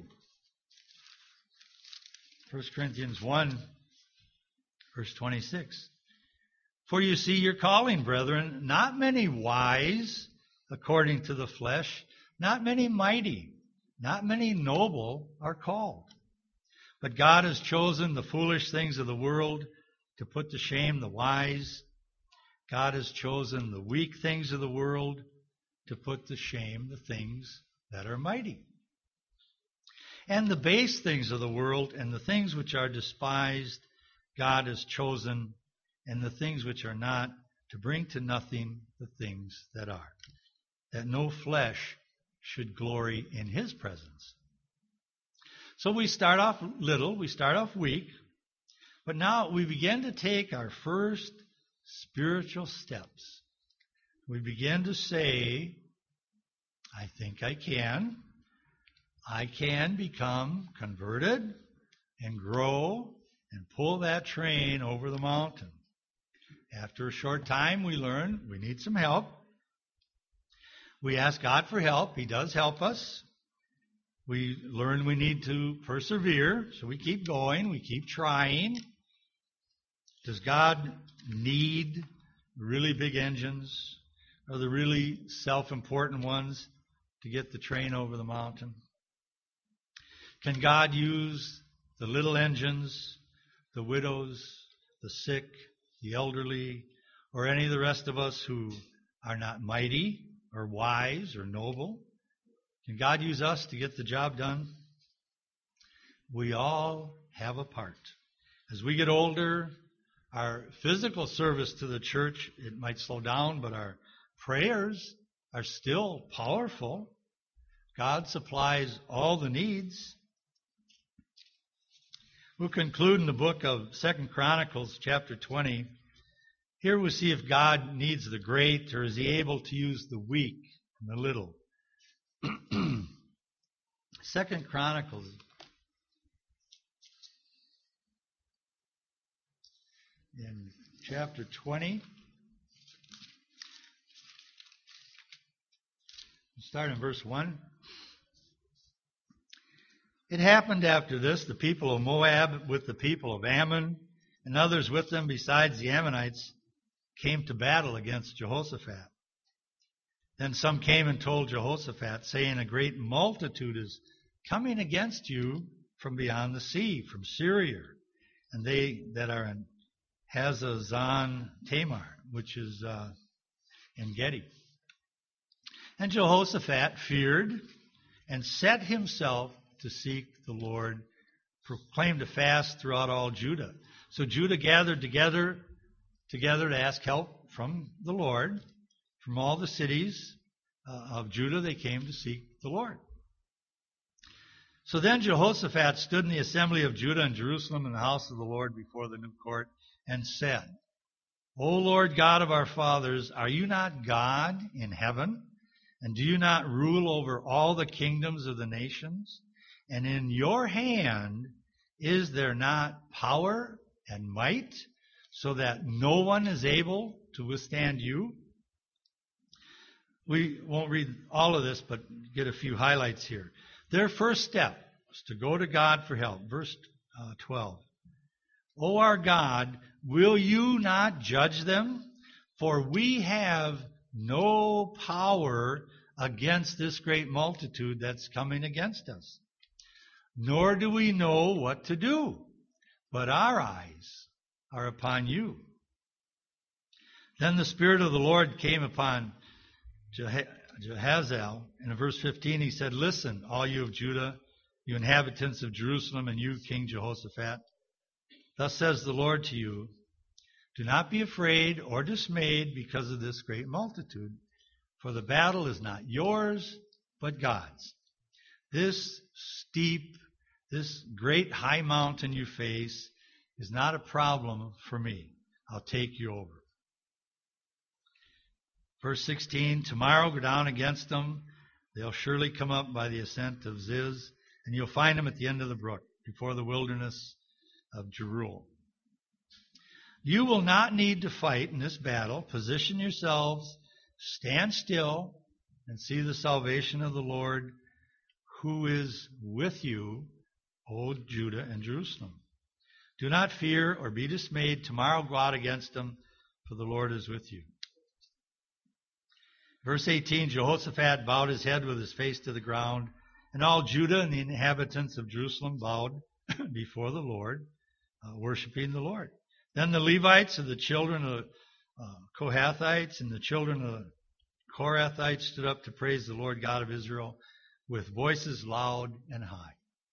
[SPEAKER 1] First Corinthians one, verse twenty-six. For you see your calling, brethren, not many wise according to the flesh, not many mighty, not many noble are called. But God has chosen the foolish things of the world to put to shame the wise. God has chosen the weak things of the world to put to shame the things that are mighty. And the base things of the world and the things which are despised, God has chosen, and the things which are not, to bring to nothing the things that are, that no flesh should glory in his presence. So we start off little, we start off weak, but now we begin to take our first spiritual steps. We begin to say, I think I can. I can become converted and grow and pull that train over the mountain. After a short time, we learn we need some help. We ask God for help. He does help us. We learn we need to persevere, so we keep going, we keep trying. Does God need really big engines or the really self-important ones to get the train over the mountain? Can God use the little engines, the widows, the sick, the elderly, or any of the rest of us who are not mighty or wise or noble? Can God use us to get the job done? We all have a part. As we get older, our physical service to the church, it might slow down, but our prayers are still powerful. God supplies all the needs. We'll conclude in the book of Second Chronicles, chapter twenty. Here we see if God needs the great, or is he able to use the weak and the little. Second Chronicles in chapter twenty. We'll start in verse one. It happened after this, the people of Moab with the people of Ammon and others with them besides the Ammonites came to battle against Jehoshaphat. Then some came and told Jehoshaphat, saying, a great multitude is coming against you from beyond the sea, from Syria, and they that are in Hazazon Tamar, which is uh, in Gedi. And Jehoshaphat feared and set himself to seek the Lord, proclaimed a fast throughout all Judah. So Judah gathered together, together to ask help from the Lord. From all the cities uh, of Judah, they came to seek the Lord. So then Jehoshaphat stood in the assembly of Judah and Jerusalem in the house of the Lord before the new court and said, O Lord God of our fathers, are you not God in heaven? And do you not rule over all the kingdoms of the nations? And in your hand is there not power and might? so that no one is able to withstand you? We won't read all of this, but get a few highlights here. Their first step was to go to God for help. Verse uh, twelve. O our God, will you not judge them? For we have no power against this great multitude that's coming against us. Nor do we know what to do, but our eyes are upon you. Then the Spirit of the Lord came upon Jehaziel. And in verse fifteen he said, Listen, all you of Judah, you inhabitants of Jerusalem, and you, King Jehoshaphat. Thus says the Lord to you, do not be afraid or dismayed because of this great multitude, for the battle is not yours, but God's. This steep, this great high mountain you face is not a problem for me. I'll take you over. Verse sixteen, tomorrow go down against them. They'll surely come up by the ascent of Ziz, and you'll find them at the end of the brook, before the wilderness of Jeruel. You will not need to fight in this battle. Position yourselves, stand still, and see the salvation of the Lord who is with you, O Judah and Jerusalem. Do not fear or be dismayed. Tomorrow go out against them, for the Lord is with you. Verse eighteen, Jehoshaphat bowed his head with his face to the ground, and all Judah and the inhabitants of Jerusalem bowed before the Lord, uh, worshiping the Lord. Then the Levites and the children of uh, Kohathites and the children of Korathites stood up to praise the Lord God of Israel with voices loud and high.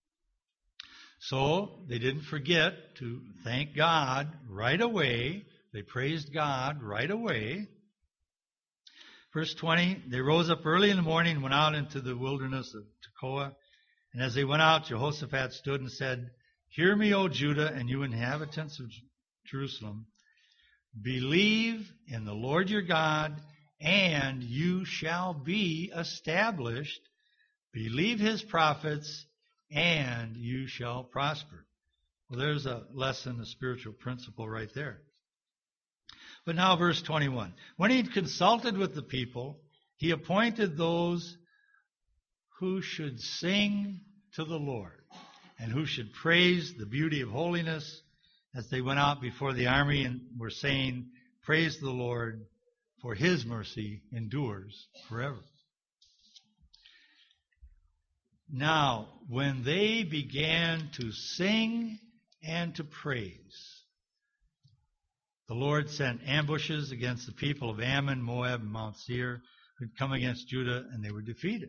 [SPEAKER 1] So they didn't forget to thank God right away. They praised God right away. Verse twenty, they rose up early in the morning and went out into the wilderness of Tekoa. And as they went out, Jehoshaphat stood and said, Hear me, O Judah, and you inhabitants of Jerusalem. Believe in the Lord your God, and you shall be established. Believe his prophets, and you shall prosper. Well, there's a lesson, a spiritual principle right there. But now verse twenty-one. When he had consulted with the people, he appointed those who should sing to the Lord and who should praise the beauty of holiness as they went out before the army and were saying, Praise the Lord, for his mercy endures forever. Now, when they began to sing and to praise, the Lord sent ambushes against the people of Ammon, Moab, and Mount Seir, who'd come against Judah, and they were defeated.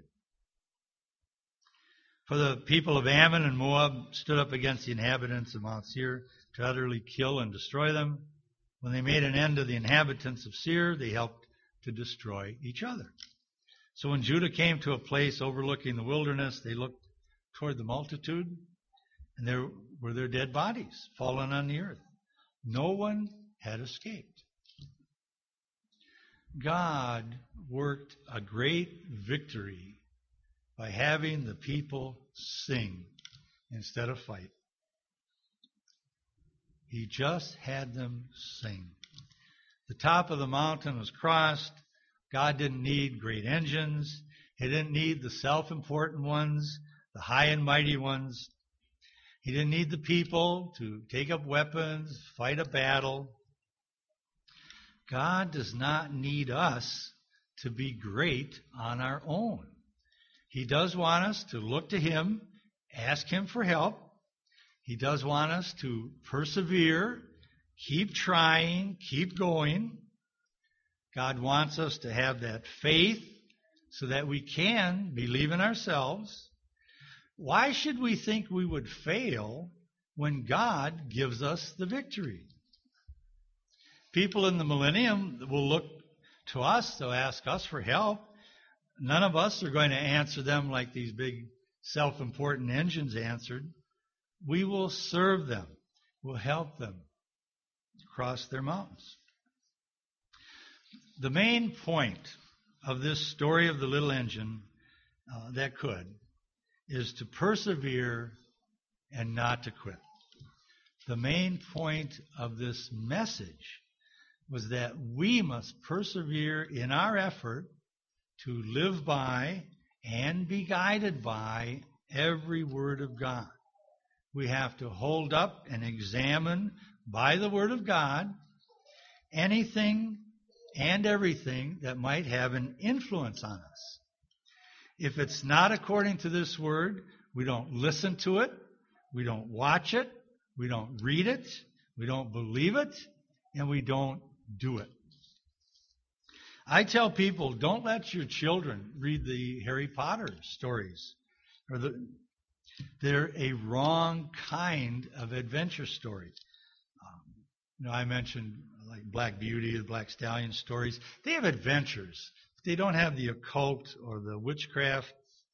[SPEAKER 1] For the people of Ammon and Moab stood up against the inhabitants of Mount Seir to utterly kill and destroy them. When they made an end of the inhabitants of Seir, they helped to destroy each other. So when Judah came to a place overlooking the wilderness, they looked toward the multitude, and there were their dead bodies fallen on the earth. No one had escaped. God worked a great victory by having the people sing instead of fight. He just had them sing. The top of the mountain was crossed. God didn't need great engines. He didn't need the self-important ones, the high and mighty ones. He didn't need the people to take up weapons, fight a battle. God does not need us to be great on our own. He does want us to look to him, ask him for help. He does want us to persevere, keep trying, keep going. God wants us to have that faith so that we can believe in ourselves. Why should we think we would fail when God gives us the victory? People in the millennium will look to us, they'll ask us for help. None of us are going to answer them like these big self-important engines answered. We will serve them. We'll help them cross their mountains. The main point of this story of the little engine uh, that could is to persevere and not to quit. The main point of this message was that we must persevere in our effort to live by and be guided by every word of God. We have to hold up and examine by the word of God anything and everything that might have an influence on us. If it's not according to this word, we don't listen to it, we don't watch it, we don't read it, we don't believe it, and we don't do it. I tell people, don't let your children read the Harry Potter stories. Or the, they're a wrong kind of adventure story. Um, you know, I mentioned like Black Beauty, the Black Stallion stories. They have adventures. They don't have the occult or the witchcraft.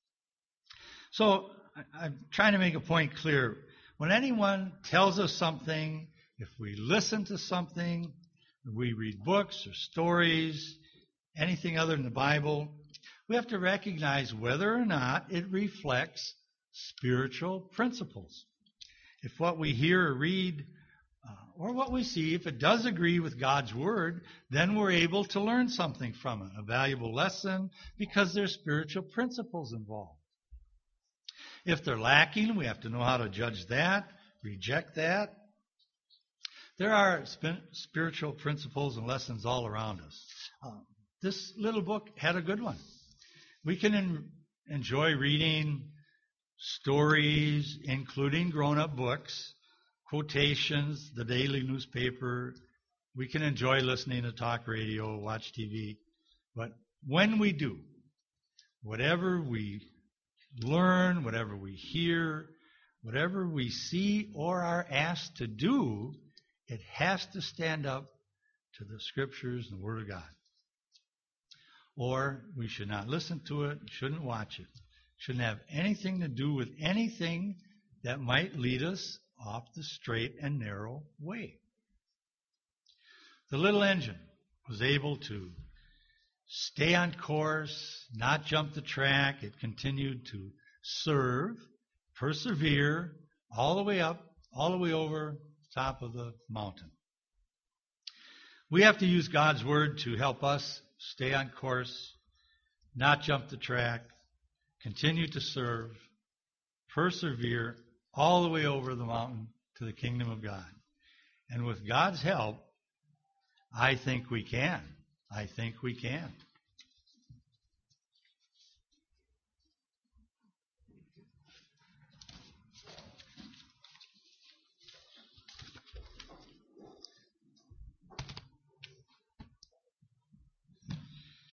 [SPEAKER 1] So I, I'm trying to make a point clear. When anyone tells us something, if we listen to something, we read books or stories, anything other than the Bible, we have to recognize whether or not it reflects spiritual principles. If what we hear or read uh, or what we see, if it does agree with God's Word, then we're able to learn something from it, a valuable lesson, because there's spiritual principles involved. If they're lacking, we have to know how to judge that, reject that. There are spiritual principles and lessons all around us. Um, this little book had a good one. We can en- enjoy reading stories, including grown-up books, quotations, the daily newspaper. We can enjoy listening to talk radio, watch T V. But when we do, whatever we learn, whatever we hear, whatever we see or are asked to do, it has to stand up to the Scriptures and the Word of God. Or we should not listen to it, shouldn't watch it, shouldn't have anything to do with anything that might lead us off the straight and narrow way. The little engine was able to stay on course, not jump the track. It continued to serve, persevere, all the way up, all the way over top of the mountain. We have to use God's Word to help us stay on course, not jump the track, continue to serve, persevere all the way over the mountain to the kingdom of God. And with God's help, I think we can. I think we can.